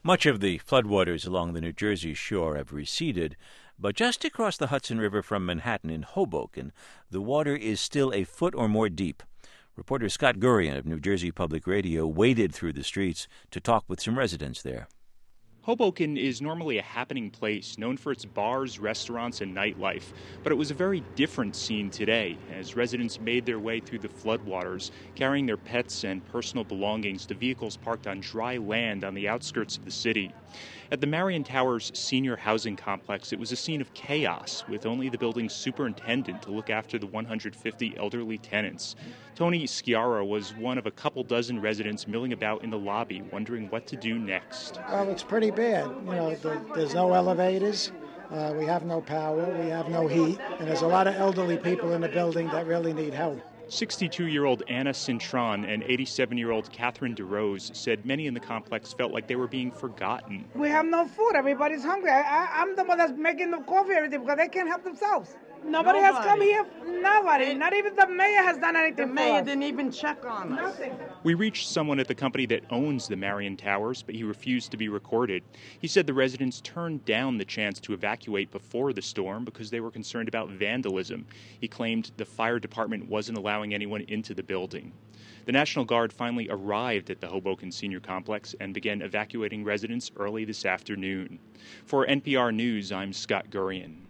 Much of the floodwaters along the New Jersey shore have receded, but just across the Hudson River from Manhattan in Hoboken, the water is still a foot or more deep. Reporter Scott Gurian of New Jersey Public Radio waded through the streets to talk with some residents there. Hoboken is normally a happening place, known for its bars, restaurants, and nightlife. But it was a very different scene today, as residents made their way through the floodwaters, carrying their pets and personal belongings to vehicles parked on dry land on the outskirts of the city. At the Marion Towers Senior Housing Complex, it was a scene of chaos, with only the building's superintendent to look after the 150 elderly tenants. Tony Sciarra was one of a couple dozen residents milling about in the lobby, wondering what to do next. Well, it's pretty bad. There's no elevators. We have no power. We have no heat. And there's a lot of elderly people in the building that really need help. 62-year-old Anna Cintron and 87-year-old Catherine DeRose said many in the complex felt like they were being forgotten. We have no food. Everybody's hungry. I'm the one that's making the coffee everything because they can't help themselves. Nobody has come here. Nobody. Not even the mayor has done anything. The mayor didn't even check on us. Nothing. We reached someone at the company that owns the Marion Towers, but he refused to be recorded. He said the residents turned down the chance to evacuate before the storm because they were concerned about vandalism. He claimed the fire department wasn't allowing anyone into the building. The National Guard finally arrived at the Hoboken Senior Complex and began evacuating residents early this afternoon. For NPR News, I'm Scott Gurian.